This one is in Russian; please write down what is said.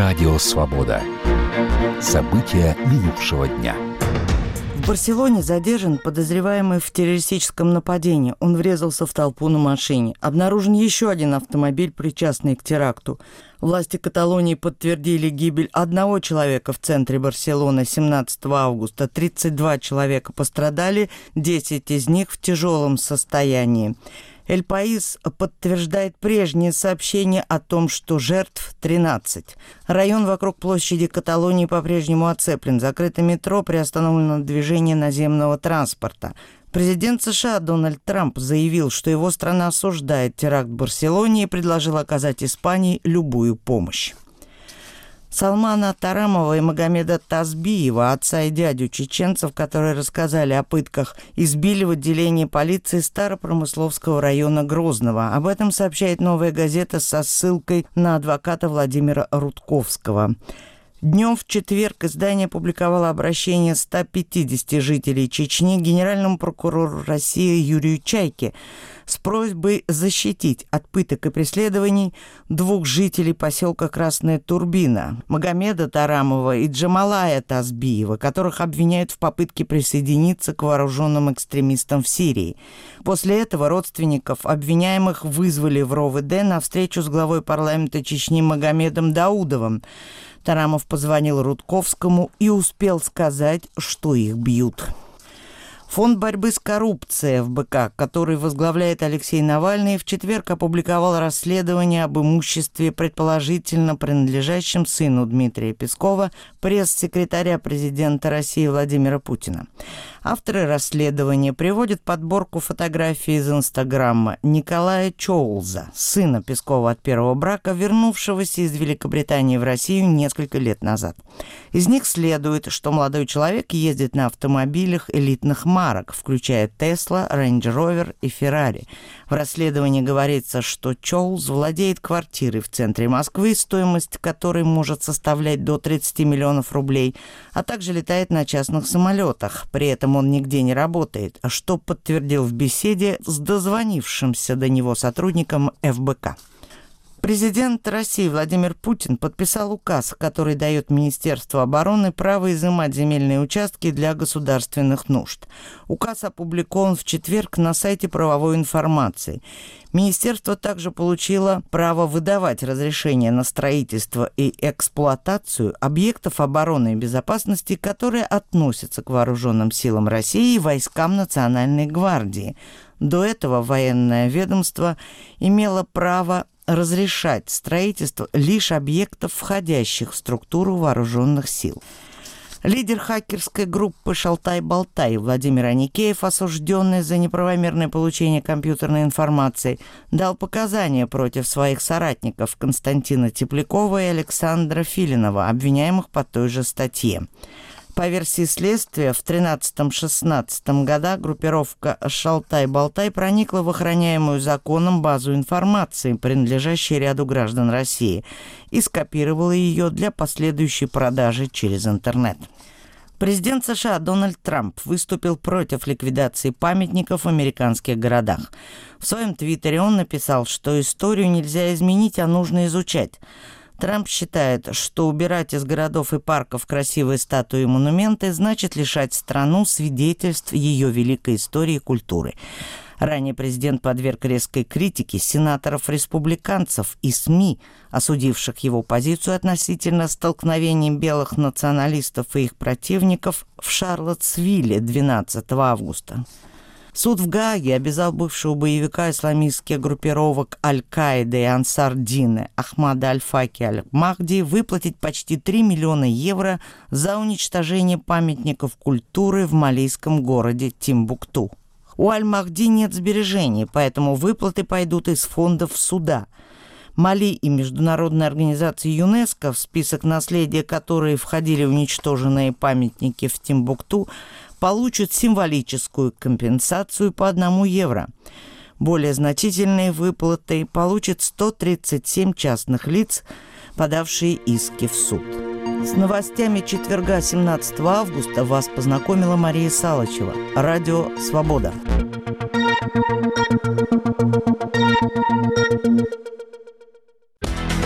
Радио «Свобода». События минувшего дня. В Барселоне задержан подозреваемый в террористическом нападении. Он врезался в толпу на машине. Обнаружен еще один автомобиль, причастный к теракту. Власти Каталонии подтвердили гибель одного человека в центре Барселоны 17 августа. 32 человека пострадали, 10 из них в тяжелом состоянии. «Эль Паис» подтверждает прежние сообщения о том, что жертв 13. Район вокруг площади Каталонии по-прежнему оцеплен. Закрыто метро, приостановлено движение наземного транспорта. Президент США Дональд Трамп заявил, что его страна осуждает теракт в Барселоне и предложил оказать Испании любую помощь. Салмана Тарамова и Магомеда Тазбиева, отца и дядю чеченцев, которые рассказали о пытках, избили в отделении полиции Старопромысловского района Грозного. Об этом сообщает «Новая газета» со ссылкой на адвоката Владимира Рудковского. Днем в четверг издание опубликовало обращение 150 жителей Чечни генеральному прокурору России Юрию Чайке с просьбой защитить от пыток и преследований двух жителей поселка Красная Турбина, Магомеда Тарамова и Джамалая Тазбиева, которых обвиняют в попытке присоединиться к вооруженным экстремистам в Сирии. После этого родственников обвиняемых вызвали в РОВД на встречу с главой парламента Чечни Магомедом Даудовым. Тарамов позвонил Рудковскому и успел сказать, что их бьют. Фонд борьбы с коррупцией ФБК, который возглавляет Алексей Навальный, в четверг опубликовал расследование об имуществе, предположительно принадлежащем сыну Дмитрия Пескова, пресс-секретаря президента России Владимира Путина. Авторы расследования приводят подборку фотографий из Инстаграма Николая Чоулза, сына Пескова от первого брака, вернувшегося из Великобритании в Россию несколько лет назад. Из них следует, что молодой человек ездит на автомобилях элитных марок, включая Tesla, Range Rover и Ferrari. В расследовании говорится, что Чоулз владеет квартирой в центре Москвы, стоимость которой может составлять до 30 миллионов рублей, а также летает на частных самолетах. При этом он нигде не работает, что подтвердил в беседе с дозвонившимся до него сотрудником ФБК. Президент России Владимир Путин подписал указ, который дает Министерству обороны право изымать земельные участки для государственных нужд. Указ опубликован в четверг на сайте правовой информации. Министерство также получило право выдавать разрешения на строительство и эксплуатацию объектов обороны и безопасности, которые относятся к вооруженным силам России и войскам Национальной гвардии. До этого военное ведомство имело право разрешать строительство лишь объектов, входящих в структуру вооруженных сил. Лидер хакерской группы «Шалтай-Болтай» Владимир Аникеев, осужденный за неправомерное получение компьютерной информации, дал показания против своих соратников Константина Теплякова и Александра Филинова, обвиняемых по той же статье. По версии следствия, в 13-16 годах группировка «Шалтай-Болтай» проникла в охраняемую законом базу информации, принадлежащей ряду граждан России, и скопировала ее для последующей продажи через интернет. Президент США Дональд Трамп выступил против ликвидации памятников в американских городах. В своем твиттере он написал, что историю нельзя изменить, а нужно изучать. Трамп считает, что убирать из городов и парков красивые статуи и монументы значит лишать страну свидетельств ее великой истории и культуры. Ранее президент подверг резкой критике сенаторов-республиканцев и СМИ, осудивших его позицию относительно столкновений белых националистов и их противников в Шарлоттсвилле 12 августа. Суд в Гааге обязал бывшего боевика исламистских группировок Аль-Каиды и Ансар-Дина Ахмада Аль-Факи Аль-Махди выплатить почти 3 миллиона евро за уничтожение памятников культуры в малийском городе Тимбукту. У Аль-Махди нет сбережений, поэтому выплаты пойдут из фондов суда. Мали и международные организации ЮНЕСКО, в список наследия которой входили уничтоженные памятники в Тимбукту, получат символическую компенсацию по 1 евро. Более значительные выплаты получат 137 частных лиц, подавшие иски в суд. С новостями четверга 17 августа вас познакомила Мария Салычева. Радио «Свобода».